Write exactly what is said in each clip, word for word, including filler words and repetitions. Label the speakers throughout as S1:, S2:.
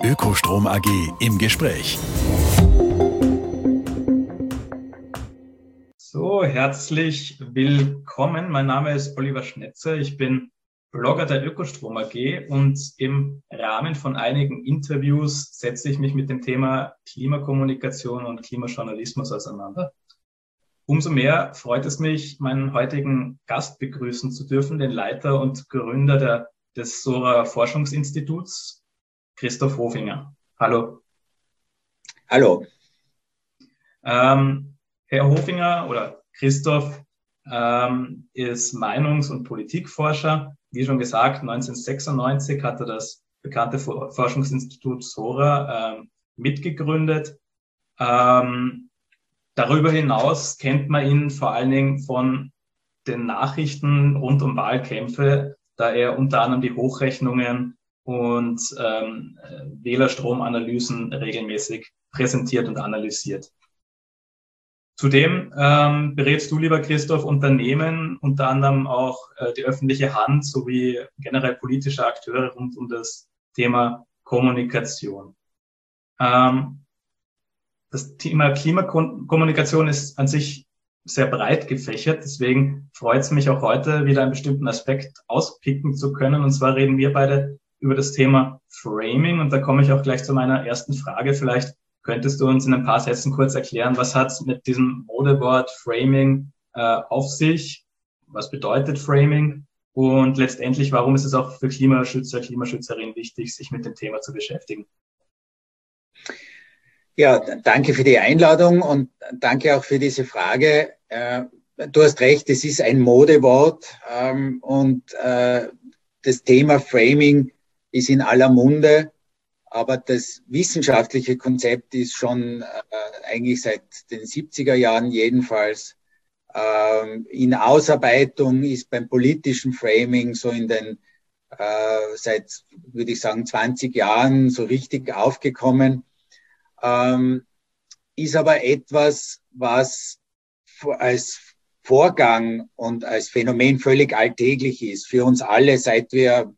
S1: Ökostrom A G im Gespräch.
S2: So, herzlich willkommen. Mein Name ist Oliver Schnetzer. Ich bin Blogger der Ökostrom A G und im Rahmen von einigen Interviews setze ich mich mit dem Thema Klimakommunikation und Klimajournalismus auseinander. Umso mehr freut es mich, meinen heutigen Gast begrüßen zu dürfen, den Leiter und Gründer der, des Sora Forschungsinstituts, Christoph Hofinger. Hallo.
S3: Hallo.
S2: Ähm, Herr Hofinger oder Christoph ähm, ist Meinungs- und Politikforscher. Wie schon gesagt, neunzehnhundertsechsundneunzig hat er das bekannte Forschungsinstitut Sora ähm, mitgegründet. Ähm, Darüber hinaus kennt man ihn vor allen Dingen von den Nachrichten rund um Wahlkämpfe, da er unter anderem die Hochrechnungen und ähm, Wählerstromanalysen regelmäßig präsentiert und analysiert. Zudem ähm, berätst du, lieber Christoph, Unternehmen, unter anderem auch äh, die öffentliche Hand sowie generell politische Akteure rund um das Thema Kommunikation. Ähm, Das Thema Klimakommunikation ist an sich sehr breit gefächert. Deswegen freut es mich auch heute, wieder einen bestimmten Aspekt auspicken zu können. Und zwar reden wir beide über das Thema Framing. Und da komme ich auch gleich zu meiner ersten Frage. Vielleicht könntest du uns in ein paar Sätzen kurz erklären, was hat es mit diesem Modewort Framing äh, auf sich? Was bedeutet Framing? Und letztendlich, warum ist es auch für Klimaschützer, Klimaschützerinnen wichtig, sich mit dem Thema zu beschäftigen?
S3: Ja, danke für die Einladung und danke auch für diese Frage. Äh, du hast recht, es ist ein Modewort ähm, und äh, das Thema Framing ist in aller Munde, aber das wissenschaftliche Konzept ist schon äh, eigentlich seit den siebziger Jahren jedenfalls äh, in Ausarbeitung, ist beim politischen Framing so in den äh, seit, würde ich sagen, zwanzig Jahren so richtig aufgekommen. Ähm, ist aber etwas, was als Vorgang und als Phänomen völlig alltäglich ist. Für uns alle, seit wir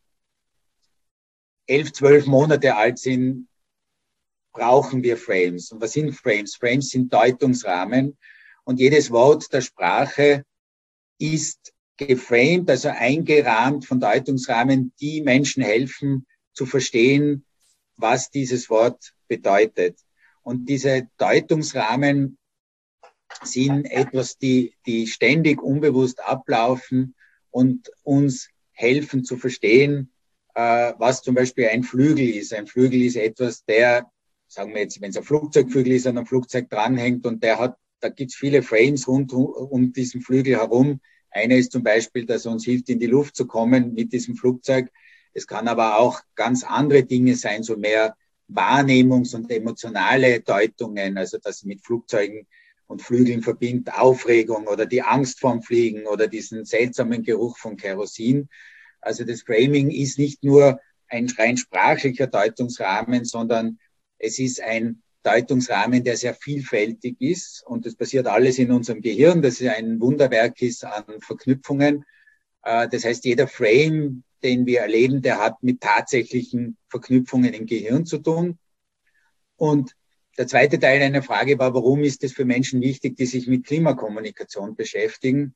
S3: elf, zwölf Monate alt sind, brauchen wir Frames. Und was sind Frames? Frames sind Deutungsrahmen und jedes Wort der Sprache ist geframed, also eingerahmt von Deutungsrahmen, die Menschen helfen zu verstehen, was dieses Wort bedeutet. Und diese Deutungsrahmen sind etwas, die, die ständig unbewusst ablaufen und uns helfen zu verstehen, äh, was zum Beispiel ein Flügel ist. Ein Flügel ist etwas, der, sagen wir jetzt, wenn es ein Flugzeugflügel ist, an einem Flugzeug dranhängt und der hat, da gibt es viele Frames rund um diesen Flügel herum. Einer ist zum Beispiel, dass er uns hilft, in die Luft zu kommen mit diesem Flugzeug. Es kann aber auch ganz andere Dinge sein, so mehr Wahrnehmungs- und emotionale Deutungen, also dass mit Flugzeugen und Flügeln verbindet Aufregung oder die Angst vorm Fliegen oder diesen seltsamen Geruch von Kerosin. Also das Framing ist nicht nur ein rein sprachlicher Deutungsrahmen, sondern es ist ein Deutungsrahmen, der sehr vielfältig ist und das passiert alles in unserem Gehirn, das ein Wunderwerk ist an Verknüpfungen. Das heißt, jeder Frame, den wir erleben, der hat mit tatsächlichen Verknüpfungen im Gehirn zu tun. Und der zweite Teil einer Frage war, warum ist es für Menschen wichtig, die sich mit Klimakommunikation beschäftigen?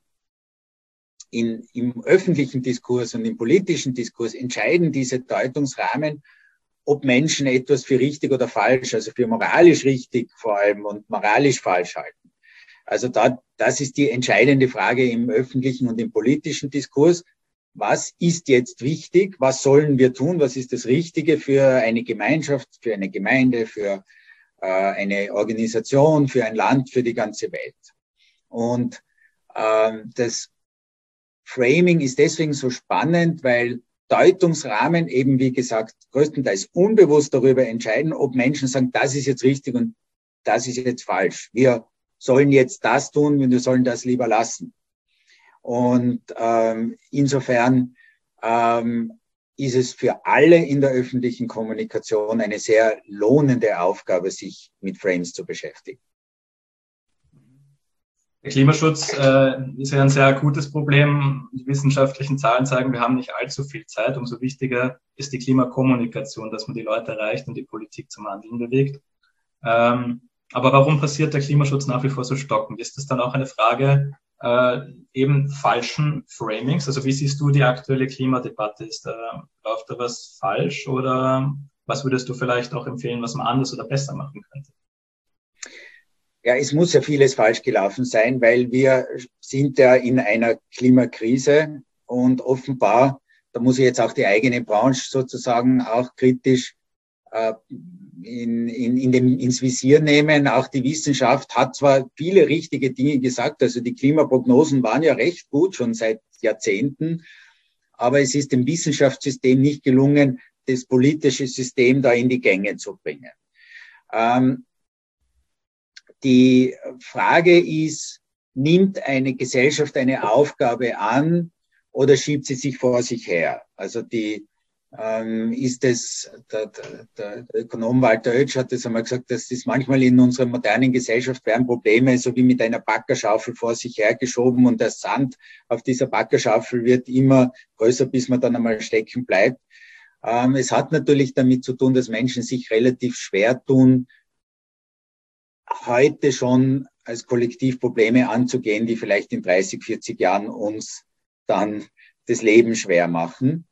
S3: In, im öffentlichen Diskurs und im politischen Diskurs entscheiden diese Deutungsrahmen, ob Menschen etwas für richtig oder falsch, also für moralisch richtig vor allem und moralisch falsch halten. Also da, das ist die entscheidende Frage im öffentlichen und im politischen Diskurs. Was ist jetzt wichtig? Was sollen wir tun? Was ist das Richtige für eine Gemeinschaft, für eine Gemeinde, für äh, eine Organisation, für ein Land, für die ganze Welt? Und ähm, das Framing ist deswegen so spannend, weil Deutungsrahmen eben, wie gesagt, größtenteils unbewusst darüber entscheiden, ob Menschen sagen, das ist jetzt richtig und das ist jetzt falsch. Wir sollen jetzt das tun und wir sollen das lieber lassen. Und ähm, insofern ähm, ist es für alle in der öffentlichen Kommunikation eine sehr lohnende Aufgabe, sich mit Frames zu beschäftigen.
S2: Der Klimaschutz äh, ist ja ein sehr akutes Problem. Die wissenschaftlichen Zahlen zeigen, wir haben nicht allzu viel Zeit. Umso wichtiger ist die Klimakommunikation, dass man die Leute erreicht und die Politik zum Handeln bewegt. Ähm, aber warum passiert der Klimaschutz nach wie vor so stockend? Ist das dann auch eine Frage äh, eben falschen Framings? Also wie siehst du die aktuelle Klimadebatte? Ist da, läuft da was falsch oder was würdest du vielleicht auch empfehlen, was man anders oder besser machen könnte?
S3: Ja, es muss ja vieles falsch gelaufen sein, weil wir sind ja in einer Klimakrise und offenbar, da muss ich jetzt auch die eigene Branche sozusagen auch kritisch äh, in, in, in dem, ins Visier nehmen. Auch die Wissenschaft hat zwar viele richtige Dinge gesagt, also die Klimaprognosen waren ja recht gut, schon seit Jahrzehnten, aber es ist dem Wissenschaftssystem nicht gelungen, das politische System da in die Gänge zu bringen. Ähm, Die Frage ist, nimmt eine Gesellschaft eine Aufgabe an oder schiebt sie sich vor sich her? Also die ähm, ist es, der, der, der Ökonom Walter Oetsch hat das einmal gesagt, dass das manchmal in unserer modernen Gesellschaft werden Probleme so wie mit einer Baggerschaufel vor sich hergeschoben und der Sand auf dieser Baggerschaufel wird immer größer, bis man dann einmal stecken bleibt. Ähm, es hat natürlich damit zu tun, dass Menschen sich relativ schwer tun, heute schon als Kollektiv Probleme anzugehen, die vielleicht in dreißig, vierzig Jahren uns dann das Leben schwer machen.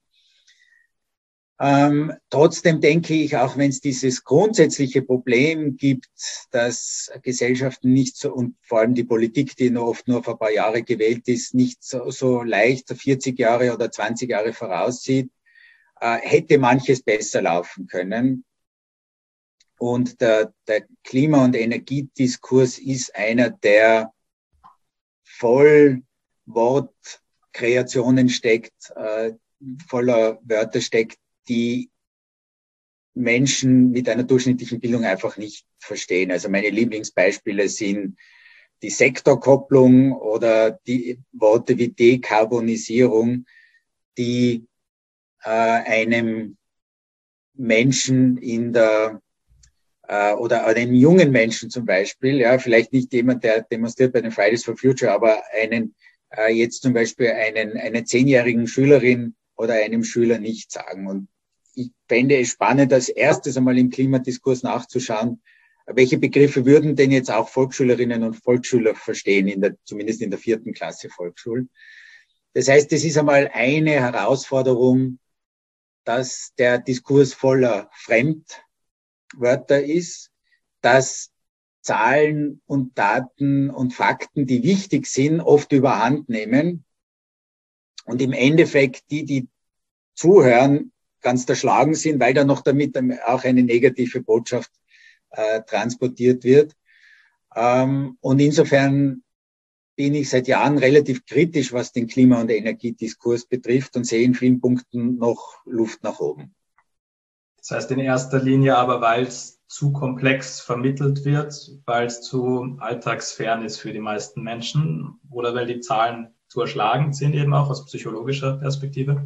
S3: Ähm, trotzdem denke ich, auch wenn es dieses grundsätzliche Problem gibt, dass Gesellschaften nicht so, und vor allem die Politik, die nur oft nur vor ein paar Jahre gewählt ist, nicht so, so leicht vierzig Jahre oder zwanzig Jahre voraussieht, äh, hätte manches besser laufen können. Und der, der Klima- und Energiediskurs ist einer, der voll Wortkreationen steckt, äh, voller Wörter steckt, die Menschen mit einer durchschnittlichen Bildung einfach nicht verstehen. Also meine Lieblingsbeispiele sind die Sektorkopplung oder die Worte wie Dekarbonisierung, die äh, einem Menschen in der oder einem jungen Menschen zum Beispiel, ja, vielleicht nicht jemand, der demonstriert bei den Fridays for Future, aber einen, äh, jetzt zum Beispiel einen, einer zehnjährigen Schülerin oder einem Schüler nicht sagen. Und ich fände es spannend, als erstes einmal im Klimadiskurs nachzuschauen, welche Begriffe würden denn jetzt auch Volksschülerinnen und Volksschüler verstehen, in der, zumindest in der vierten Klasse Volksschule. Das heißt, es ist einmal eine Herausforderung, dass der Diskurs voller Fremd Wörter ist, dass Zahlen und Daten und Fakten, die wichtig sind, oft überhand nehmen und im Endeffekt die, die zuhören, ganz erschlagen sind, weil da noch damit auch eine negative Botschaft äh, transportiert wird. Ähm, und insofern bin ich seit Jahren relativ kritisch, was den Klima- und Energiediskurs betrifft und sehe in vielen Punkten noch Luft nach oben.
S2: Das heißt in erster Linie aber, weil es zu komplex vermittelt wird, weil es zu alltagsfern ist für die meisten Menschen oder weil die Zahlen zu erschlagend sind, eben auch aus psychologischer Perspektive?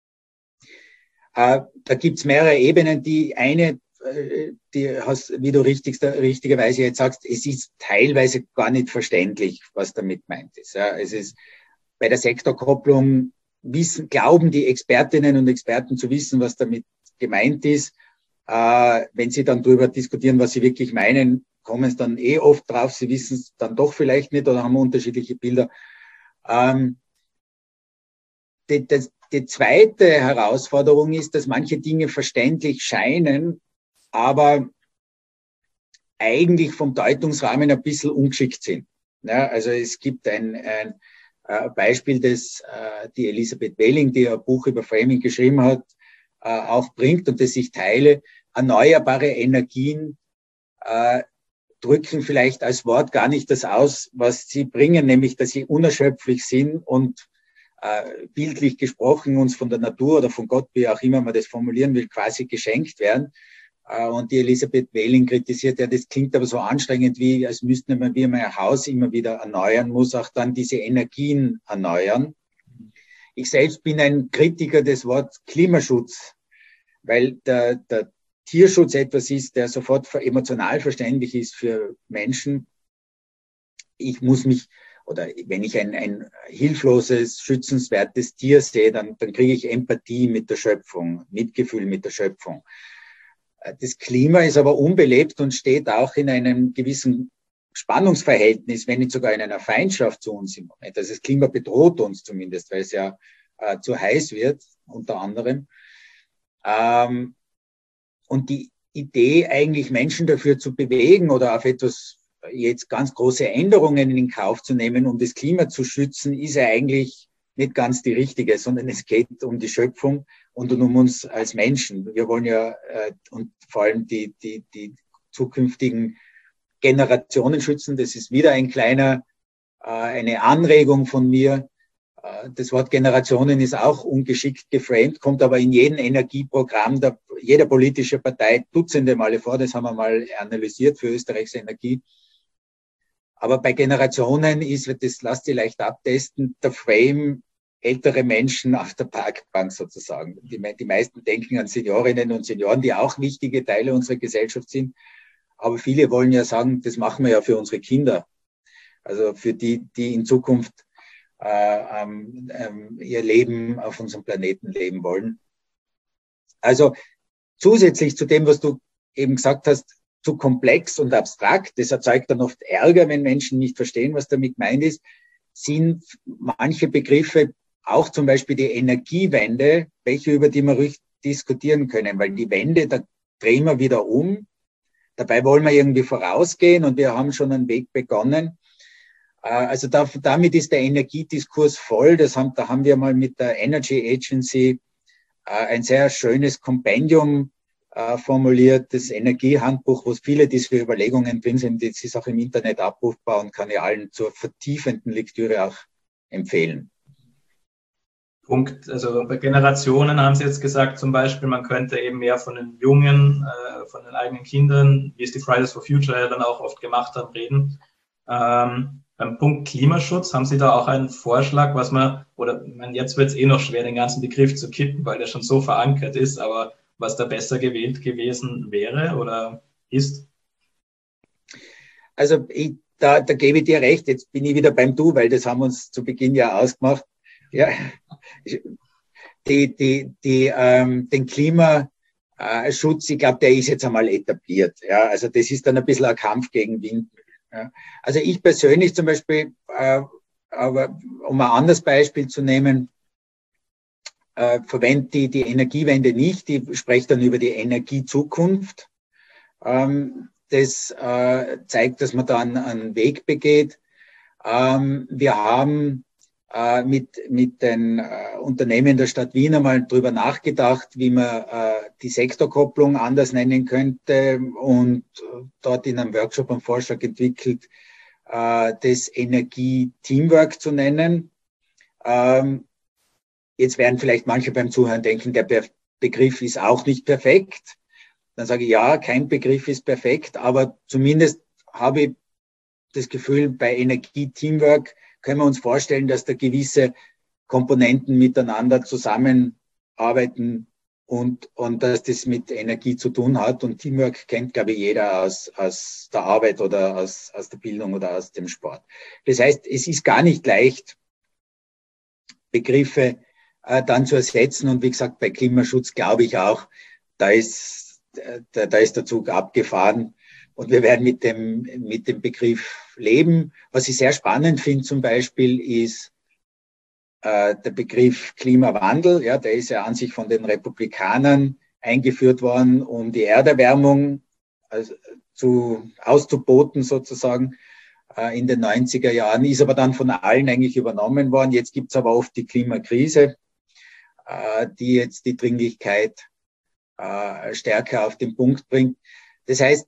S3: Äh, da gibt's mehrere Ebenen. Die eine, äh, die hast, wie du richtig, richtigerweise jetzt sagst, es ist teilweise gar nicht verständlich, was damit meint ist. Ja, es ist bei der Sektorkopplung wissen, glauben die Expertinnen und Experten zu wissen, was damit gemeint ist. Äh, wenn sie dann darüber diskutieren, was sie wirklich meinen, kommen sie dann eh oft drauf. Sie wissen es dann doch vielleicht nicht oder haben unterschiedliche Bilder. Ähm, die, die, die zweite Herausforderung ist, dass manche Dinge verständlich scheinen, aber eigentlich vom Deutungsrahmen ein bisschen ungeschickt sind. Ja, also es gibt ein, ein äh, Beispiel, das äh, die Elisabeth Welling, die ein Buch über Framing geschrieben hat, äh, auch bringt und das ich teile. Erneuerbare Energien äh, drücken vielleicht als Wort gar nicht das aus, was sie bringen, nämlich dass sie unerschöpflich sind und äh, bildlich gesprochen uns von der Natur oder von Gott, wie auch immer man das formulieren will, quasi geschenkt werden. Äh, und die Elisabeth Welling kritisiert, ja, das klingt aber so anstrengend, wie als müsste man, wie man ein Haus immer wieder erneuern muss, auch dann diese Energien erneuern. Ich selbst bin ein Kritiker des Wortes Klimaschutz, weil der, der Tierschutz etwas ist, der sofort emotional verständlich ist für Menschen. Ich muss mich oder wenn ich ein, ein hilfloses, schützenswertes Tier sehe, dann, dann kriege ich Empathie mit der Schöpfung, Mitgefühl mit der Schöpfung. Das Klima ist aber unbelebt und steht auch in einem gewissen Spannungsverhältnis, wenn nicht sogar in einer Feindschaft zu uns im Moment. Also das Klima bedroht uns zumindest, weil es ja äh, zu heiß wird, unter anderem. Ähm, und die Idee, eigentlich Menschen dafür zu bewegen oder auf etwas jetzt ganz große Änderungen in Kauf zu nehmen, um das Klima zu schützen, ist ja eigentlich nicht ganz die richtige, sondern es geht um die Schöpfung und um uns als Menschen. Wir wollen ja äh, und vor allem die, die, die zukünftigen Generationen schützen. Das ist wieder ein kleiner, äh, eine Anregung von mir. Äh, das Wort Generationen ist auch ungeschickt geframed, kommt aber in jedem Energieprogramm der, jeder politische Partei dutzende Male vor. Das haben wir mal analysiert für Österreichs Energie. Aber bei Generationen ist, das lasst ihr leicht abtesten, der Frame ältere Menschen auf der Parkbank sozusagen. Die, die meisten denken an Seniorinnen und Senioren, die auch wichtige Teile unserer Gesellschaft sind. Aber viele wollen ja sagen, das machen wir ja für unsere Kinder. Also für die, die in Zukunft äh, ähm, ähm, ihr Leben auf unserem Planeten leben wollen. Also zusätzlich zu dem, was du eben gesagt hast, zu komplex und abstrakt, das erzeugt dann oft Ärger, wenn Menschen nicht verstehen, was damit gemeint ist, sind manche Begriffe, auch zum Beispiel die Energiewende, welche über die wir ruhig diskutieren können, weil die Wende, da drehen wir wieder um. Dabei wollen wir irgendwie vorausgehen und wir haben schon einen Weg begonnen. Also da, damit ist der Energiediskurs voll. Das haben, da haben wir mal mit der Energy Agency ein sehr schönes Kompendium formuliert, das Energiehandbuch, wo viele dieser Überlegungen drin sind. Das ist auch im Internet abrufbar und kann ja allen zur vertiefenden Lektüre auch empfehlen.
S2: Punkt, also bei Generationen haben Sie jetzt gesagt, zum Beispiel, man könnte eben mehr von den Jungen, äh, von den eigenen Kindern, wie es die Fridays for Future ja dann auch oft gemacht haben, reden. Ähm, beim Punkt Klimaschutz, haben Sie da auch einen Vorschlag, was man, oder man, jetzt wird es eh noch schwer, den ganzen Begriff zu kippen, weil der schon so verankert ist, aber was da besser gewählt gewesen wäre oder ist?
S3: Also ich, da, da gebe ich dir recht, jetzt bin ich wieder beim Du, weil das haben wir uns zu Beginn ja ausgemacht. Ja, die, die, die, ähm, den Klimaschutz, ich glaube, der ist jetzt einmal etabliert. Ja, also das ist dann ein bisschen ein Kampf gegen Windmühlen. Ja. Also ich persönlich zum Beispiel, äh, aber um ein anderes Beispiel zu nehmen, äh, verwende die, die Energiewende nicht. Ich spreche dann über die Energiezukunft. Ähm, das äh, zeigt, dass man da einen, einen Weg begeht. Ähm, wir haben äh, mit, mit den äh, Unternehmen der Stadt Wien einmal drüber nachgedacht, wie man äh, die Sektorkopplung anders nennen könnte und äh, dort in einem Workshop einen Vorschlag entwickelt, äh, das Energie-Teamwork zu nennen. Ähm, jetzt werden vielleicht manche beim Zuhören denken, der Be- Begriff ist auch nicht perfekt. Dann sage ich, ja, kein Begriff ist perfekt, aber zumindest habe ich das Gefühl, bei Energie-Teamwork können wir uns vorstellen, dass da gewisse Komponenten miteinander zusammenarbeiten und, und dass das mit Energie zu tun hat. Und Teamwork kennt, glaube ich, jeder aus, aus der Arbeit oder aus, aus der Bildung oder aus dem Sport. Das heißt, es ist gar nicht leicht, Begriffe äh, dann zu ersetzen. Und wie gesagt, bei Klimaschutz glaube ich auch, da ist, da, da ist der Zug abgefahren. Und wir werden mit dem, mit dem Begriff leben. Was ich sehr spannend finde zum Beispiel ist äh, der Begriff Klimawandel. Ja, der ist ja an sich von den Republikanern eingeführt worden, um die Erderwärmung also, zu, auszuboten sozusagen äh, in den neunziger Jahren, ist aber dann von allen eigentlich übernommen worden. Jetzt gibt es aber oft die Klimakrise, äh, die jetzt die Dringlichkeit äh, stärker auf den Punkt bringt. Das heißt,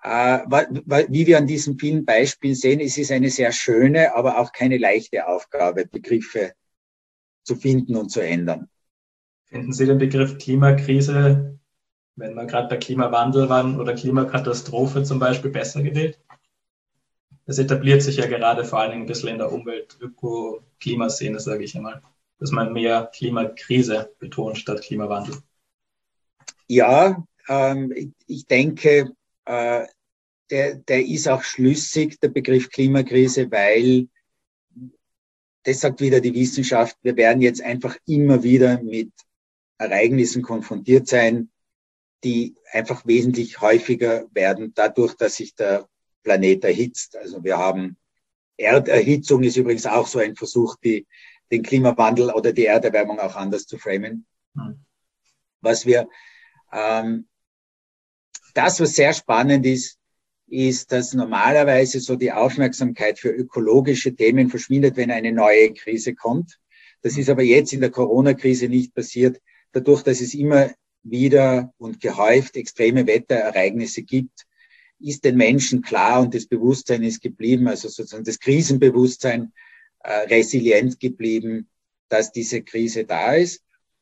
S3: wie wir an diesen vielen Beispielen sehen, es ist eine sehr schöne, aber auch keine leichte Aufgabe, Begriffe zu finden und zu ändern.
S2: Finden Sie den Begriff Klimakrise, wenn wir gerade bei Klimawandel waren oder Klimakatastrophe zum Beispiel, besser gewählt? Das etabliert sich ja gerade vor allen Dingen ein bisschen in der Umwelt-Öko-Klimaszene, sage ich einmal, dass man mehr Klimakrise betont statt Klimawandel.
S3: Ja, ähm, ich, ich denke, äh, der, der ist auch schlüssig, der Begriff Klimakrise, weil das sagt wieder die Wissenschaft, wir werden jetzt einfach immer wieder mit Ereignissen konfrontiert sein, die einfach wesentlich häufiger werden, dadurch, dass sich der Planet erhitzt. Also wir haben Erderhitzung, ist übrigens auch so ein Versuch, die, den Klimawandel oder die Erderwärmung auch anders zu framen. Mhm. Was wir, ähm, das, was sehr spannend ist, ist, dass normalerweise so die Aufmerksamkeit für ökologische Themen verschwindet, wenn eine neue Krise kommt. Das ist aber jetzt in der Corona-Krise nicht passiert, dadurch, dass es immer wieder und gehäuft extreme Wetterereignisse gibt, ist den Menschen klar und das Bewusstsein ist geblieben, also sozusagen das Krisenbewusstsein äh, resilient geblieben, dass diese Krise da ist.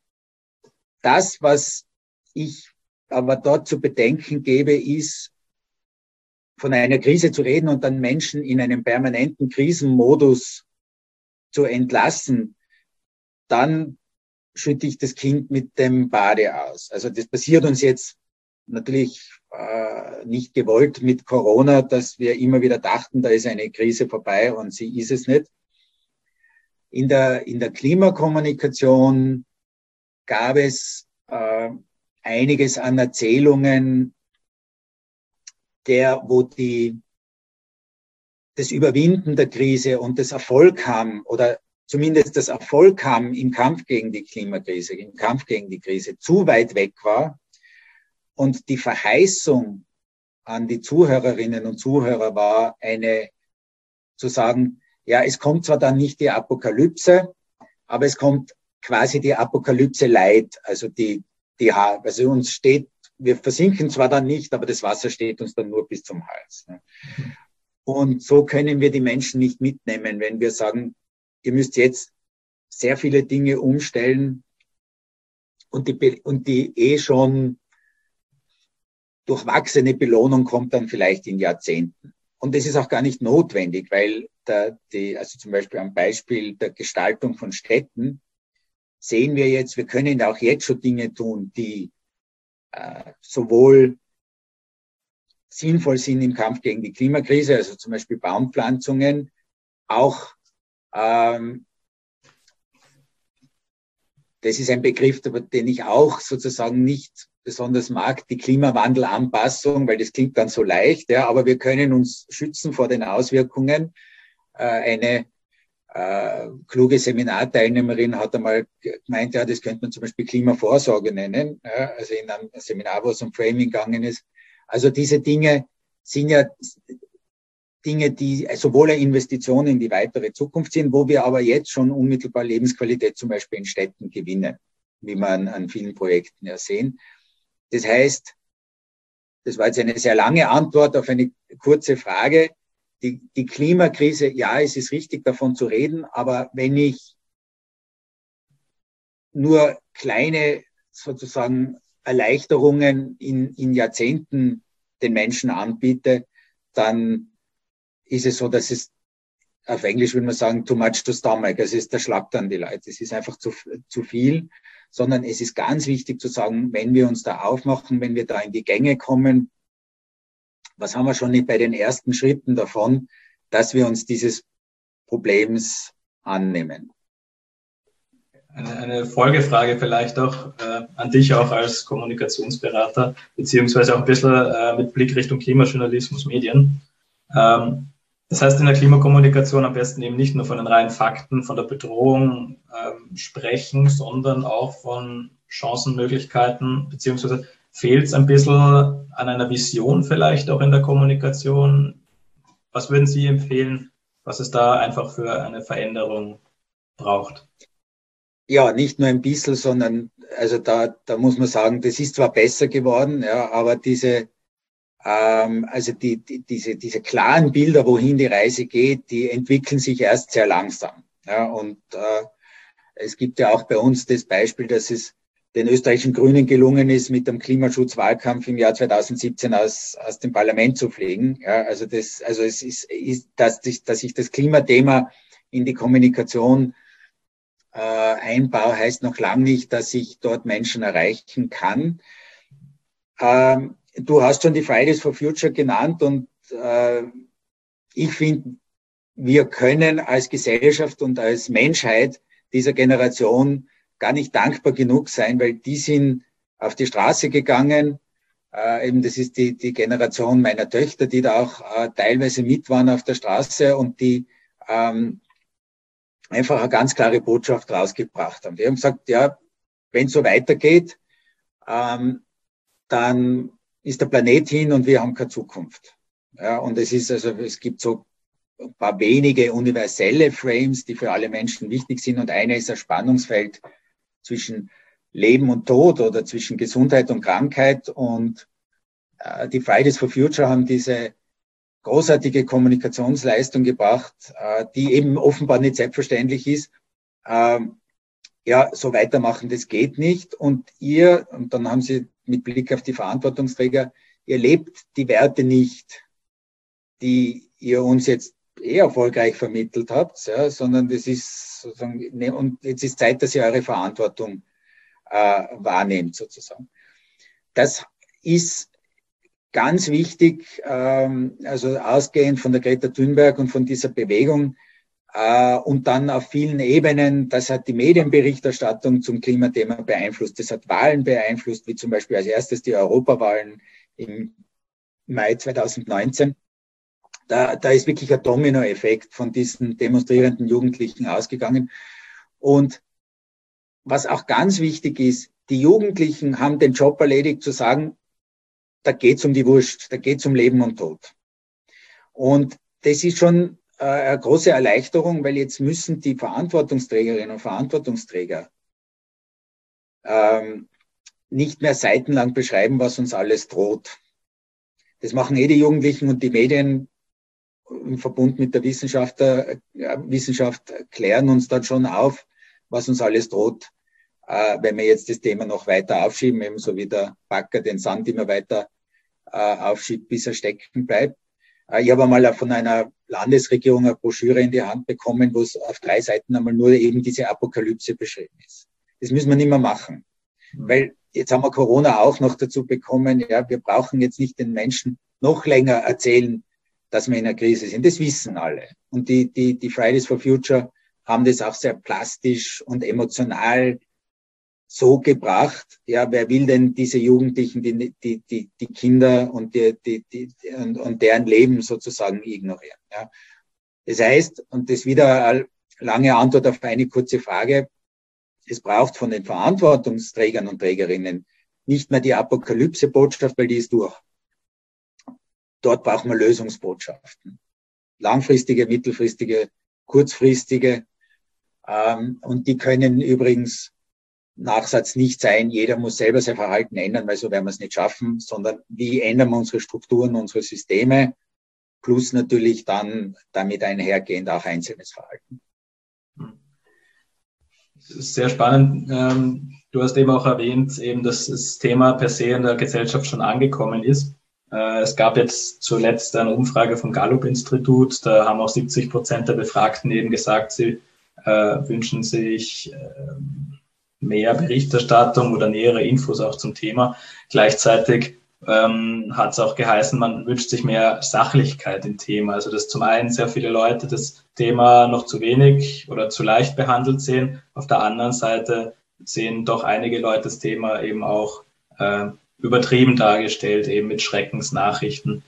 S3: Das, was ich aber dort zu bedenken gebe, ist, von einer Krise zu reden und dann Menschen in einem permanenten Krisenmodus zu entlassen, dann schütte ich das Kind mit dem Bade aus. Also das passiert uns jetzt natürlich äh, nicht gewollt mit Corona, dass wir immer wieder dachten, da ist eine Krise vorbei und sie ist es nicht. In der, in der Klimakommunikation gab es äh, einiges an Erzählungen, der, wo die, das Überwinden der Krise und das Erfolg haben oder zumindest das Erfolg haben im Kampf gegen die Klimakrise, im Kampf gegen die Krise, zu weit weg war und die Verheißung an die Zuhörerinnen und Zuhörer war eine, zu sagen, ja, es kommt zwar dann nicht die Apokalypse, aber es kommt quasi die Apokalypse light, also die, die, also uns steht, wir versinken zwar dann nicht, aber das Wasser steht uns dann nur bis zum Hals. Und so können wir die Menschen nicht mitnehmen, wenn wir sagen, ihr müsst jetzt sehr viele Dinge umstellen und die, und die eh schon durchwachsene Belohnung kommt dann vielleicht in Jahrzehnten. Und das ist auch gar nicht notwendig, weil da die, also zum Beispiel am Beispiel der Gestaltung von Städten sehen wir jetzt, wir können auch jetzt schon Dinge tun, die äh, sowohl sinnvoll sind im Kampf gegen die Klimakrise, also zum Beispiel Baumpflanzungen, auch Ähm, das ist ein Begriff, den ich auch sozusagen nicht besonders mag, die Klimawandelanpassung, weil das klingt dann so leicht, ja, aber wir können uns schützen vor den Auswirkungen. Äh, eine äh, kluge Seminarteilnehmerin hat einmal gemeint, ja, das könnte man zum Beispiel Klimavorsorge nennen, ja, also in einem Seminar, wo es um Framing gegangen ist. Also diese Dinge sind ja Dinge, die sowohl eine Investition in die weitere Zukunft sind, wo wir aber jetzt schon unmittelbar Lebensqualität zum Beispiel in Städten gewinnen, wie man an vielen Projekten ja sehen. Das heißt, das war jetzt eine sehr lange Antwort auf eine kurze Frage. Die, die Klimakrise, ja, es ist richtig, davon zu reden, aber wenn ich nur kleine sozusagen Erleichterungen in, in Jahrzehnten den Menschen anbiete, dann ist es so, dass es auf Englisch würde man sagen, too much to stomach. Es ist der Schlag dann die Leute. Es ist einfach zu, zu viel, sondern es ist ganz wichtig zu sagen, wenn wir uns da aufmachen, wenn wir da in die Gänge kommen, was haben wir schon bei den ersten Schritten davon, dass wir uns dieses Problems annehmen.
S2: Eine, eine Folgefrage vielleicht auch äh, an dich auch als Kommunikationsberater, beziehungsweise auch ein bisschen äh, mit Blick Richtung Klimajournalismus, Medien. Ähm, Das heißt, in der Klimakommunikation am besten eben nicht nur von den reinen Fakten, von der Bedrohung ähm, sprechen, sondern auch von Chancenmöglichkeiten, beziehungsweise fehlt es ein bisschen an einer Vision vielleicht auch in der Kommunikation. Was würden Sie empfehlen, was es da einfach für eine Veränderung braucht?
S3: Ja, nicht nur ein bisschen, sondern also da, da muss man sagen, das ist zwar besser geworden, ja, aber diese Ähm, also die, die, diese, diese klaren Bilder, wohin die Reise geht, die entwickeln sich erst sehr langsam. Ja, und äh, es gibt ja auch bei uns das Beispiel, dass es den österreichischen Grünen gelungen ist, mit dem Klimaschutzwahlkampf im Jahr zweitausendsiebzehn aus, aus dem Parlament zu fliegen. Ja, also das, also es ist, ist dass, dass ich das Klimathema in die Kommunikation äh, einbaue, heißt noch lange nicht, dass ich dort Menschen erreichen kann. Ähm, Du hast schon die Fridays for Future genannt und äh, ich finde, wir können als Gesellschaft und als Menschheit dieser Generation gar nicht dankbar genug sein, weil die sind auf die Straße gegangen. Äh, eben das ist die, die Generation meiner Töchter, die da auch äh, teilweise mit waren auf der Straße und die ähm, einfach eine ganz klare Botschaft rausgebracht haben. Die haben gesagt, ja, wenn es so weitergeht, ähm, dann ist der Planet hin und wir haben keine Zukunft. Ja, und es ist also, es gibt so ein paar wenige universelle Frames, die für alle Menschen wichtig sind. Und eine ist ein Spannungsfeld zwischen Leben und Tod oder zwischen Gesundheit und Krankheit. Und äh, die Fridays for Future haben diese großartige Kommunikationsleistung gebracht, äh, die eben offenbar nicht selbstverständlich ist. Ähm, ja, so weitermachen, das geht nicht. Und ihr, und dann haben sie mit Blick auf die Verantwortungsträger, ihr lebt die Werte nicht, die ihr uns jetzt eh erfolgreich vermittelt habt, ja, sondern das ist sozusagen, ne, und jetzt ist Zeit, dass ihr eure Verantwortung äh, wahrnehmt, sozusagen. Das ist ganz wichtig, ähm, also ausgehend von der Greta Thunberg und von dieser Bewegung, äh, und dann auf vielen Ebenen, das hat die Medienberichterstattung zum Klimathema beeinflusst, das hat Wahlen beeinflusst, wie zum Beispiel als erstes die Europawahlen im Mai zweitausendneunzehn. Da, da ist wirklich ein Dominoeffekt von diesen demonstrierenden Jugendlichen ausgegangen. Und was auch ganz wichtig ist, die Jugendlichen haben den Job erledigt, zu sagen, da geht's um die Wurst, da geht's um Leben und Tod. Und das ist schon äh, eine große Erleichterung, weil jetzt müssen die Verantwortungsträgerinnen und Verantwortungsträger ähm, nicht mehr seitenlang beschreiben, was uns alles droht. Das machen eh die Jugendlichen und die Medien im Verbund mit der Wissenschaft, äh, Wissenschaft klären uns dann schon auf, was uns alles droht, äh, wenn wir jetzt das Thema noch weiter aufschieben, ebenso wie der Bagger den Sand immer weiter äh, aufschiebt, bis er stecken bleibt. Äh, ich habe einmal von einer Landesregierung eine Broschüre in die Hand bekommen, wo es auf drei Seiten einmal nur eben diese Apokalypse beschrieben ist. Das müssen wir nicht mehr machen, weil jetzt haben wir Corona auch noch dazu bekommen. Ja, wir brauchen jetzt nicht den Menschen noch länger erzählen, dass wir in einer Krise sind. Das wissen alle. Und die, die, die Fridays for Future haben das auch sehr plastisch und emotional so gebracht. Ja, wer will denn diese Jugendlichen, die, die, die, die Kinder und, die, die, die, und, und deren Leben sozusagen ignorieren? Ja. Das heißt, und das wieder eine lange Antwort auf eine kurze Frage, es braucht von den Verantwortungsträgern und Trägerinnen nicht mehr die Apokalypse-Botschaft, weil die ist durch. Dort brauchen wir Lösungsbotschaften. Langfristige, mittelfristige, kurzfristige. Ähm, und die können übrigens, Nachsatz, nicht sein, jeder muss selber sein Verhalten ändern, weil so werden wir es nicht schaffen, sondern wie ändern wir unsere Strukturen, unsere Systeme, plus natürlich dann damit einhergehend auch einzelnes Verhalten.
S2: Das ist sehr spannend. Du hast eben auch erwähnt, eben, dass das Thema per se in der Gesellschaft schon angekommen ist. Es gab jetzt zuletzt eine Umfrage vom Gallup-Institut, da haben auch siebzig Prozent der Befragten eben gesagt, sie äh, wünschen sich äh, mehr Berichterstattung oder nähere Infos auch zum Thema. Gleichzeitig ähm, hat es auch geheißen, man wünscht sich mehr Sachlichkeit im Thema. Also dass zum einen sehr viele Leute das Thema noch zu wenig oder zu leicht behandelt sehen. Auf der anderen Seite sehen doch einige Leute das Thema eben auch äh, übertrieben dargestellt, eben mit Schreckensnachrichten.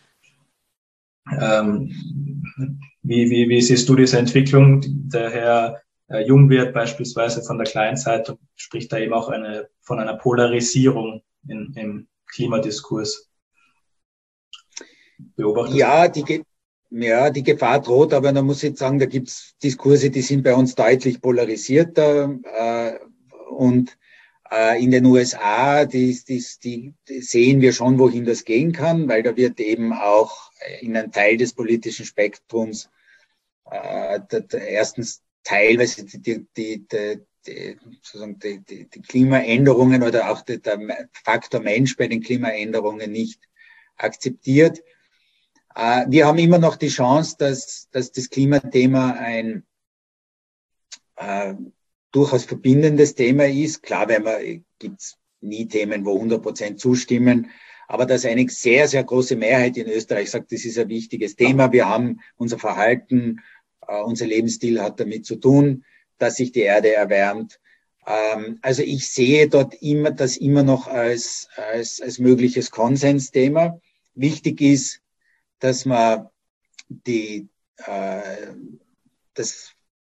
S2: Ähm, wie, wie, wie siehst du diese Entwicklung? Der Herr äh, Jungwirth beispielsweise von der Kleinzeitung spricht da eben auch eine, von einer Polarisierung in, im Klimadiskurs. Beobachtest
S3: ja, die, Ge ja, die Gefahr droht, aber da muss ich sagen, da gibt es Diskurse, die sind bei uns deutlich polarisierter äh, und in den U S A, die, die, die, die sehen wir schon, wohin das gehen kann, weil da wird eben auch in einem Teil des politischen Spektrums äh, der, der erstens teilweise die, die, die, die, sozusagen die, die, die Klimaänderungen oder auch die, der Faktor Mensch bei den Klimaänderungen nicht akzeptiert. Äh, wir haben immer noch die Chance, dass, dass das Klimathema ein äh, durchaus verbindendes Thema ist. Klar, wenn man, gibt's nie Themen, wo hundert Prozent zustimmen, aber dass eine sehr, sehr große Mehrheit in Österreich sagt, das ist ein wichtiges Thema. Wir haben unser Verhalten Äh, unser Lebensstil hat damit zu tun, dass sich die Erde erwärmt. Ähm, also ich sehe dort immer das immer noch als, als, als mögliches Konsensthema. Wichtig ist, dass man die, äh, das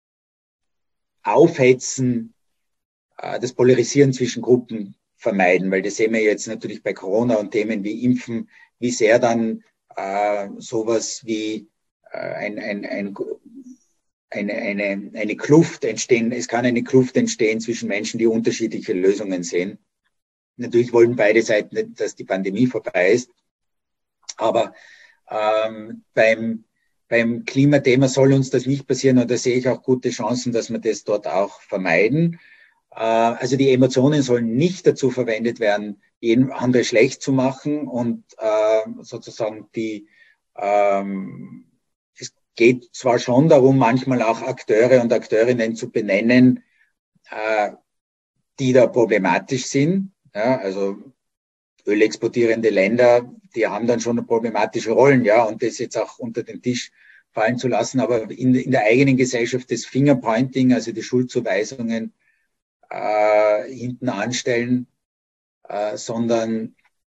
S3: Aufhetzen, äh, das Polarisieren zwischen Gruppen vermeiden, weil das sehen wir jetzt natürlich bei Corona und Themen wie Impfen, wie sehr dann äh, sowas wie äh, ein, ein, ein, eine, eine, eine Kluft entstehen. Es kann eine Kluft entstehen zwischen Menschen, die unterschiedliche Lösungen sehen. Natürlich wollen beide Seiten nicht, dass die Pandemie vorbei ist, aber ähm, beim Beim Klimathema soll uns das nicht passieren und da sehe ich auch gute Chancen, dass wir das dort auch vermeiden. Also die Emotionen sollen nicht dazu verwendet werden, jeden andere schlecht zu machen und sozusagen die, es geht zwar schon darum, manchmal auch Akteure und Akteurinnen zu benennen, die da problematisch sind. Ja, also ölexportierende Länder, die haben dann schon problematische Rollen, ja, und das jetzt auch unter den Tisch fallen zu lassen, aber in, in der eigenen Gesellschaft das Fingerpointing, also die Schuldzuweisungen äh, hinten anstellen, äh, sondern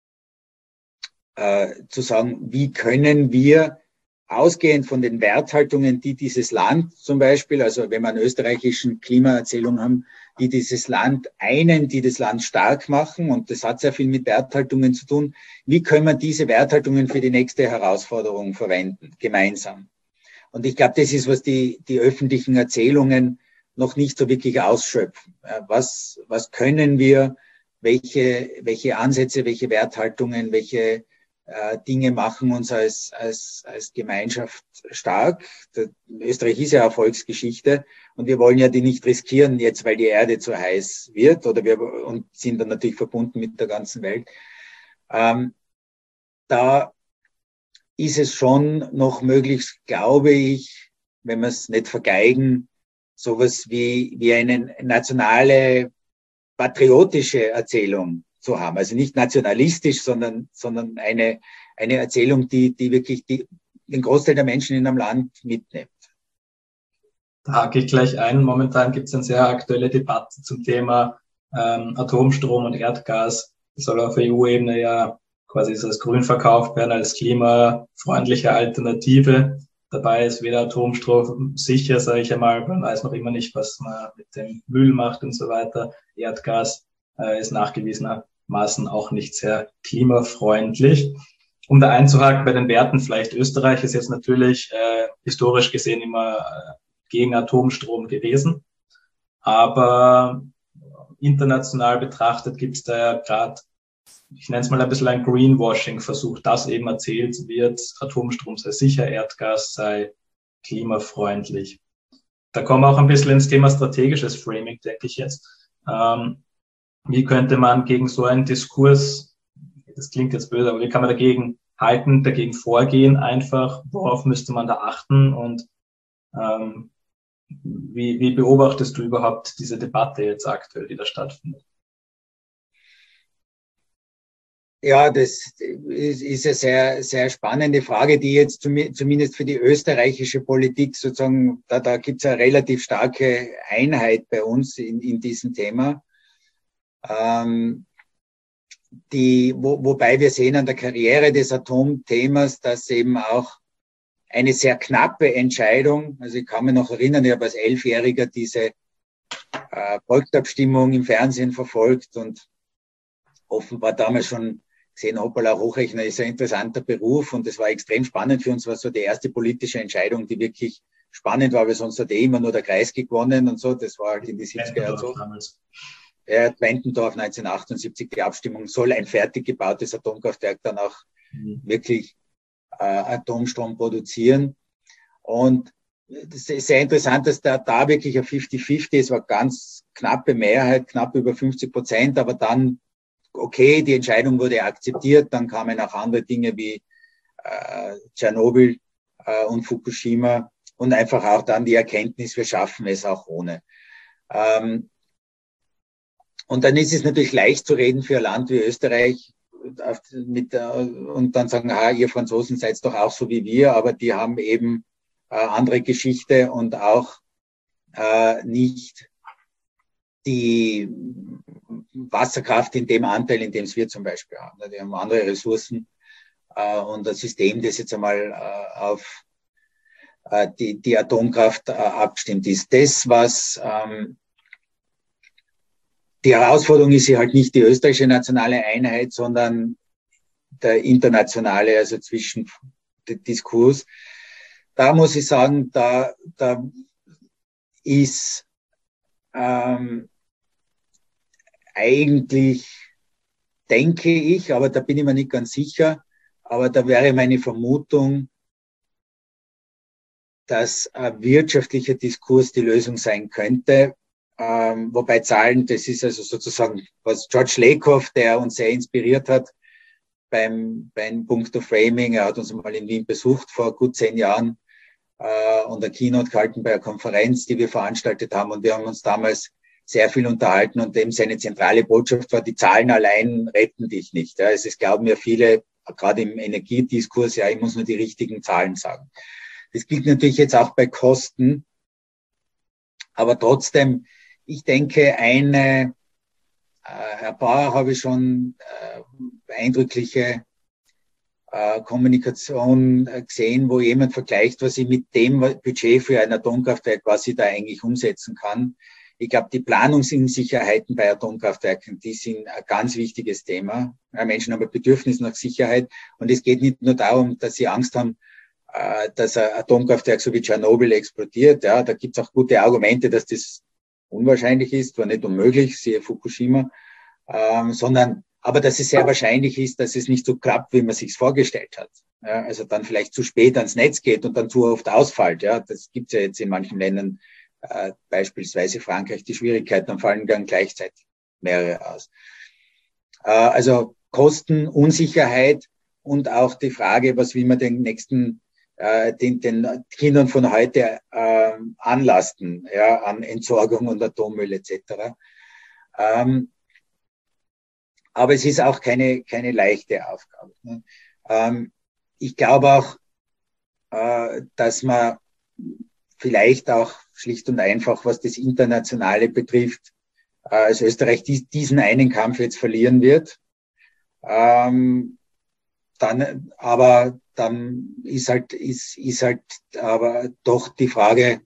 S3: äh, zu sagen, wie können wir ausgehend von den Werthaltungen, die dieses Land zum Beispiel, also wenn wir eine österreichischen Klimaerzählung haben, die dieses Land einen, die das Land stark machen, und das hat sehr viel mit Werthaltungen zu tun, wie können wir diese Werthaltungen für die nächste Herausforderung verwenden, gemeinsam? Und ich glaube, das ist, was die, die öffentlichen Erzählungen noch nicht so wirklich ausschöpfen. Was, was können wir, welche, welche Ansätze, welche Werthaltungen, welche äh, Dinge machen uns als, als, als Gemeinschaft stark? Der, Österreich ist ja eine Volksgeschichte und wir wollen ja die nicht riskieren jetzt, weil die Erde zu heiß wird, oder wir, und sind dann natürlich verbunden mit der ganzen Welt. Ähm, da ist es schon noch möglich, glaube ich, wenn wir es nicht vergeigen, sowas wie, wie eine nationale, patriotische Erzählung zu haben. Also nicht nationalistisch, sondern, sondern eine, eine Erzählung, die, die wirklich die, den Großteil der Menschen in einem Land mitnimmt.
S2: Da hake ich gleich ein. Momentan gibt es eine sehr aktuelle Debatte zum Thema ähm, Atomstrom und Erdgas. Das soll auf E U-Ebene ja quasi als grün verkauft werden, als klimafreundliche Alternative. Dabei ist weder Atomstrom sicher, sage ich einmal. Man weiß noch immer nicht, was man mit dem Müll macht und so weiter. Erdgas äh, ist nachgewiesenermaßen auch nicht sehr klimafreundlich. Um da einzuhaken bei den Werten, vielleicht Österreich ist jetzt natürlich äh, historisch gesehen immer äh, gegen Atomstrom gewesen. Aber international betrachtet gibt es da ja gerade, ich nenne es mal ein bisschen ein Greenwashing-Versuch, dass eben erzählt wird, Atomstrom sei sicher, Erdgas sei klimafreundlich. Da kommen wir auch ein bisschen ins Thema strategisches Framing, denke ich jetzt. Ähm, wie könnte man gegen so einen Diskurs, das klingt jetzt böse, aber wie kann man dagegen halten, dagegen vorgehen einfach? Worauf müsste man da achten? Und ähm, wie, wie beobachtest du überhaupt diese Debatte jetzt aktuell, die da stattfindet?
S3: Ja, das ist, ist eine sehr, sehr spannende Frage, die jetzt zumindest für die österreichische Politik sozusagen, da, da gibt es eine relativ starke Einheit bei uns in, in diesem Thema. Ähm, die, wo, wobei wir sehen an der Karriere des Atomthemas, dass eben auch eine sehr knappe Entscheidung, also ich kann mich noch erinnern, ich habe als Elfjähriger diese äh, Volksabstimmung im Fernsehen verfolgt und offenbar damals schon gesehen, hoppala, Hochrechner ist ein interessanter Beruf und das war extrem spannend für uns, war so die erste politische Entscheidung, die wirklich spannend war, weil sonst hat eh immer nur der Kreisky gewonnen und so, das war halt in die siebziger Jahre so. Ja, Twentendorf neunzehnhundertachtundsiebzig, die Abstimmung, soll ein fertig gebautes Atomkraftwerk dann auch mhm. wirklich äh, Atomstrom produzieren. Und das ist sehr interessant, dass da, da wirklich ein fifty fifty, es war ganz knappe Mehrheit, knapp über fünfzig Prozent, aber dann okay, die Entscheidung wurde akzeptiert, dann kamen auch andere Dinge wie äh, Tschernobyl äh, und Fukushima und einfach auch dann die Erkenntnis, wir schaffen es auch ohne. Ähm, und dann ist es natürlich leicht zu reden für ein Land wie Österreich mit, äh, und dann sagen, ah, ihr Franzosen seid doch auch so wie wir, aber die haben eben äh, andere Geschichte und auch äh, nicht die Wasserkraft in dem Anteil, in dem es wir zum Beispiel haben. Die haben andere Ressourcen äh, und das System, das jetzt einmal äh, auf äh, die, die Atomkraft äh, abgestimmt ist. Das, was ähm, die Herausforderung ist hier halt nicht die österreichische nationale Einheit, sondern der internationale, also zwischen der Diskurs. Da muss ich sagen, da, da ist ähm, eigentlich, denke ich, aber da bin ich mir nicht ganz sicher, aber da wäre meine Vermutung, dass ein wirtschaftlicher Diskurs die Lösung sein könnte. Ähm, wobei Zahlen, das ist also sozusagen, was George Lakoff, der uns sehr inspiriert hat beim, beim Punkt of Framing, er hat uns mal in Wien besucht vor gut zehn Jahren äh, und eine Keynote gehalten bei einer Konferenz, die wir veranstaltet haben, und wir haben uns damals sehr viel unterhalten, und dem seine zentrale Botschaft war, die Zahlen allein retten dich nicht. Ja. Es glauben ja viele, gerade im Energiediskurs, ja, ich muss nur die richtigen Zahlen sagen. Das gilt natürlich jetzt auch bei Kosten, aber trotzdem, ich denke, eine, äh, Herr Bauer habe ich schon äh, eindrückliche äh, Kommunikation äh, gesehen, wo jemand vergleicht, was ich mit dem Budget für ein Atomkraftwerk, was ich da eigentlich umsetzen kann. Ich glaube, die Planungsunsicherheiten bei Atomkraftwerken, die sind ein ganz wichtiges Thema. Ja, Menschen haben ein Bedürfnis nach Sicherheit, und es geht nicht nur darum, dass sie Angst haben, dass ein Atomkraftwerk so wie Tschernobyl explodiert. Ja, da gibt es auch gute Argumente, dass das unwahrscheinlich ist, war nicht unmöglich, siehe Fukushima, ähm, sondern aber dass es sehr wahrscheinlich ist, dass es nicht so klappt, wie man sich vorgestellt hat. Ja, also dann vielleicht zu spät ans Netz geht und dann zu oft ausfällt. Ja, das gibt es ja jetzt in manchen Ländern, äh, beispielsweise Frankreich, die Schwierigkeiten, dann fallen dann gleichzeitig mehrere aus. Äh, also Kosten, Unsicherheit und auch die Frage, was will man den nächsten Den, den Kindern von heute äh, anlasten, ja, an Entsorgung und Atommüll et cetera. Ähm, aber es ist auch keine keine leichte Aufgabe. Ne? Ähm, ich glaube auch, äh, dass man vielleicht auch schlicht und einfach, was das Internationale betrifft, äh, als Österreich dies, diesen einen Kampf jetzt verlieren wird. Ähm, dann, aber dann ist halt, ist, ist halt aber doch die Frage,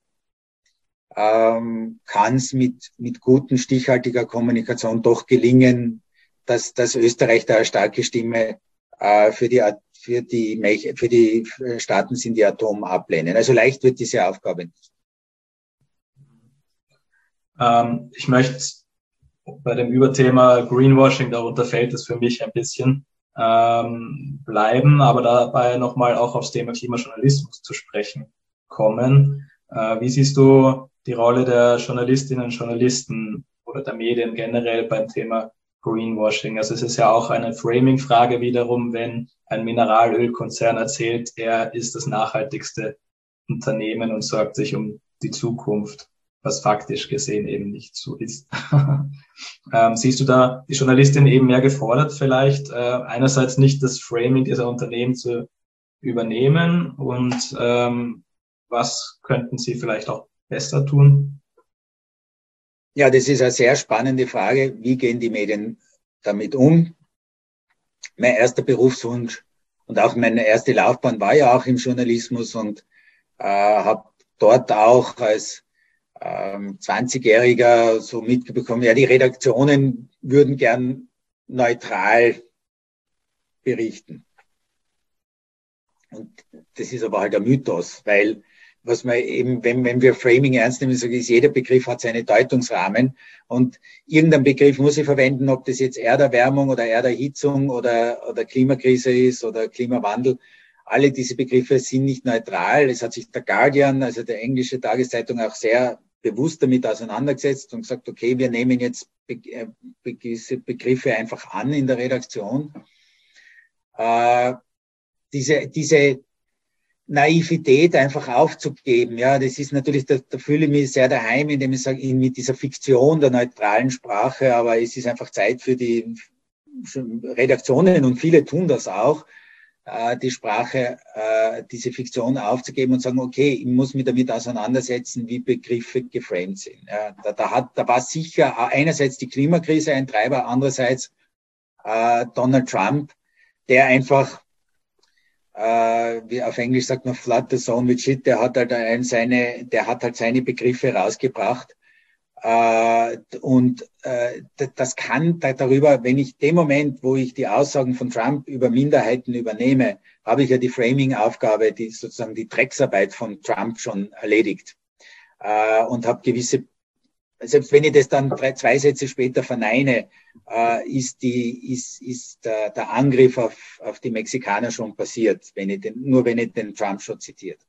S3: ähm, kann es mit, mit guten, stichhaltiger Kommunikation doch gelingen, dass, dass Österreich da eine starke Stimme äh, für die, für die, für die Staaten sind, die Atom ablehnen. Also leicht wird diese Aufgabe nicht.
S2: Ähm, ich möchte bei dem Überthema Greenwashing, darunter fällt es für mich ein bisschen, ähm, bleiben, aber dabei nochmal auch aufs Thema Klimajournalismus zu sprechen kommen. Äh, wie siehst du die Rolle der Journalistinnen und Journalisten oder der Medien generell beim Thema Greenwashing? Also es ist ja auch eine Framing-Frage wiederum, wenn ein Mineralölkonzern erzählt, er ist das nachhaltigste Unternehmen und sorgt sich um die Zukunft, was faktisch gesehen eben nicht so ist. ähm, siehst du da die Journalistin eben mehr gefordert, vielleicht äh, einerseits nicht das Framing dieser Unternehmen zu übernehmen, und ähm, was könnten sie vielleicht auch besser tun?
S3: Ja, das ist eine sehr spannende Frage. Wie gehen die Medien damit um? Mein erster Berufswunsch und auch meine erste Laufbahn war ja auch im Journalismus, und äh, habe dort auch als ähm, zwanzigjähriger so mitbekommen, ja, die Redaktionen würden gern neutral berichten. Und das ist aber halt ein Mythos, weil was man eben, wenn, wenn wir Framing ernst nehmen, sage ich, jeder Begriff hat seine Deutungsrahmen, und irgendein Begriff muss ich verwenden, ob das jetzt Erderwärmung oder Erderhitzung oder, oder Klimakrise ist oder Klimawandel. Alle diese Begriffe sind nicht neutral. Es hat sich der Guardian, also der englische Tageszeitung, auch sehr bewusst damit auseinandergesetzt und gesagt, okay, wir nehmen jetzt gewisse Begriffe einfach an in der Redaktion. Äh, diese, diese Naivität einfach aufzugeben, ja, das ist natürlich, da, da fühle ich mich sehr daheim, indem ich sage, mit dieser Fiktion der neutralen Sprache, aber es ist einfach Zeit für die Redaktionen, und viele tun das auch, äh, die Sprache, äh, diese Fiktion aufzugeben und sagen, okay, ich muss mich damit auseinandersetzen, wie Begriffe geframed sind. Ja, da, da, hat, da war sicher einerseits die Klimakrise ein Treiber, andererseits äh, Donald Trump, der einfach, äh, wie auf Englisch sagt man, flood the zone with shit, der hat halt ein, seine, der hat halt seine Begriffe rausgebracht. Äh, und äh, das kann da, darüber, wenn ich dem Moment, wo ich die Aussagen von Trump über Minderheiten übernehme, habe ich ja die Framing-Aufgabe, die sozusagen die Drecksarbeit von Trump schon erledigt. Äh, und habe gewisse, selbst wenn ich das dann drei, zwei Sätze später verneine, äh, ist die, ist, ist der, der Angriff auf, auf die Mexikaner schon passiert, wenn ich den, nur wenn ich den Trump schon zitiert.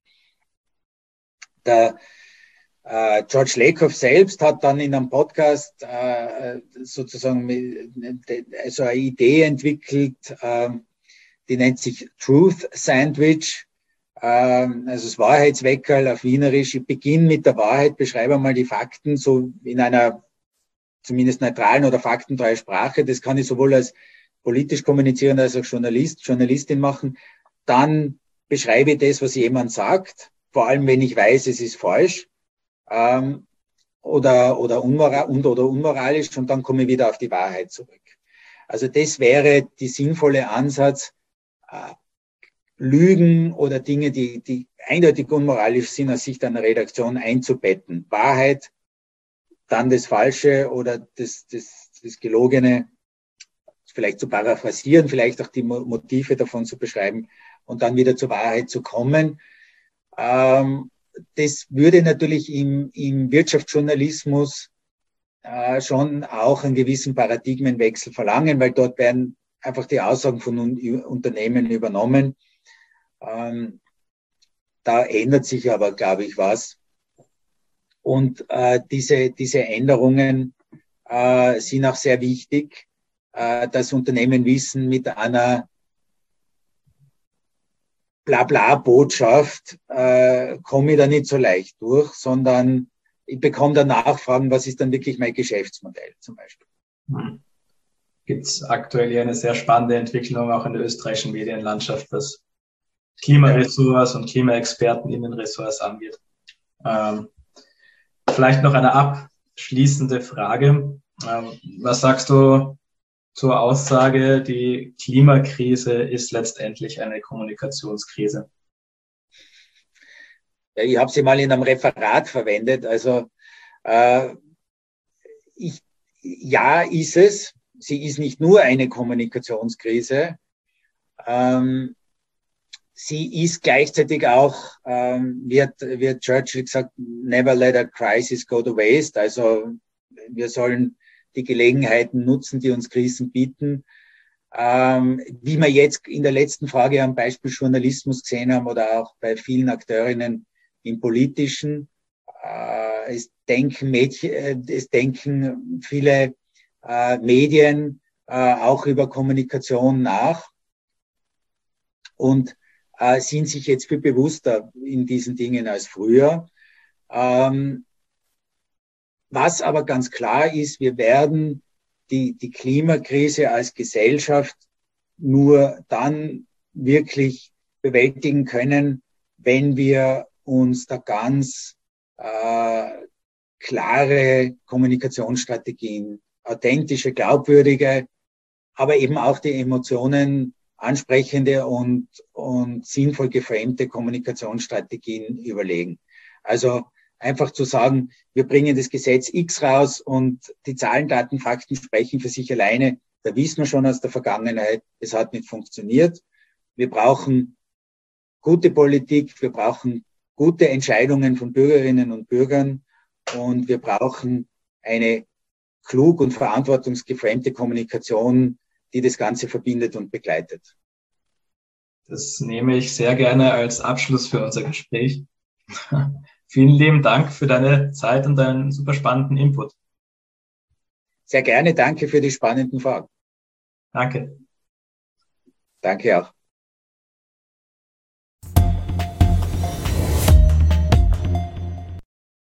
S3: Der, Uh, George Lakoff selbst hat dann in einem Podcast uh, sozusagen also eine Idee entwickelt, uh, die nennt sich Truth Sandwich, uh, also das Wahrheitsweckerl auf Wienerisch. Ich beginne mit der Wahrheit, beschreibe mal die Fakten so in einer zumindest neutralen oder faktentreuen Sprache. Das kann ich sowohl als politisch kommunizierender als auch Journalist, Journalistin machen. Dann beschreibe ich das, was jemand sagt, vor allem wenn ich weiß, es ist falsch. Ähm, oder, oder, unmoral, und, oder unmoralisch, und dann komme ich wieder auf die Wahrheit zurück. Also das wäre die sinnvolle Ansatz, äh, Lügen oder Dinge, die, die eindeutig unmoralisch sind, aus Sicht einer Redaktion einzubetten. Wahrheit, dann das Falsche oder das, das, das Gelogene, vielleicht zu paraphrasieren, vielleicht auch die Motive davon zu beschreiben und dann wieder zur Wahrheit zu kommen. Ähm, Das würde natürlich im, im Wirtschaftsjournalismus äh, schon auch einen gewissen Paradigmenwechsel verlangen, weil dort werden einfach die Aussagen von un Unternehmen übernommen. Ähm, da ändert sich aber, glaube ich, was. Und äh, diese, diese Änderungen äh, sind auch sehr wichtig, äh, dass Unternehmen wissen, mit einer Blabla-Botschaft äh, komme ich da nicht so leicht durch, sondern ich bekomme da Nachfragen, was ist dann wirklich mein Geschäftsmodell zum Beispiel.
S2: Hm. Gibt es aktuell hier eine sehr spannende Entwicklung auch in der österreichischen Medienlandschaft, was Klimaressorts und Klimaexperten in den Ressorts angeht. Ähm, vielleicht noch eine abschließende Frage. Ähm, was sagst du zur Aussage, die Klimakrise ist letztendlich eine Kommunikationskrise?
S3: Ja, ich habe sie mal in einem Referat verwendet. Also äh, ich, ja, ist es. Sie ist nicht nur eine Kommunikationskrise. Ähm, sie ist gleichzeitig auch, ähm, wird, wird Churchill gesagt, never let a crisis go to waste. Also wir sollen die Gelegenheiten nutzen, die uns Krisen bieten. Ähm, wie wir jetzt in der letzten Frage am Beispiel Journalismus gesehen haben oder auch bei vielen Akteurinnen im Politischen. Äh, es denken Mädchen, es denken viele äh, Medien äh, auch über Kommunikation nach und äh, sind sich jetzt viel bewusster in diesen Dingen als früher. Ähm, Was aber ganz klar ist, wir werden die, die Klimakrise als Gesellschaft nur dann wirklich bewältigen können, wenn wir uns da ganz äh, klare Kommunikationsstrategien, authentische, glaubwürdige, aber eben auch die Emotionen ansprechende und, und sinnvoll geframte Kommunikationsstrategien überlegen. Also einfach zu sagen, wir bringen das Gesetz X raus und die Zahlen, Daten, Fakten sprechen für sich alleine. Da wissen wir schon aus der Vergangenheit, es hat nicht funktioniert. Wir brauchen gute Politik, wir brauchen gute Entscheidungen von Bürgerinnen und Bürgern und wir brauchen eine klug und verantwortungsgeframte Kommunikation, die das Ganze verbindet und begleitet.
S2: Das nehme ich sehr gerne als Abschluss für unser Gespräch. Vielen lieben Dank für deine Zeit und deinen super spannenden Input.
S3: Sehr gerne, danke für die spannenden Fragen.
S2: Danke.
S3: Danke auch.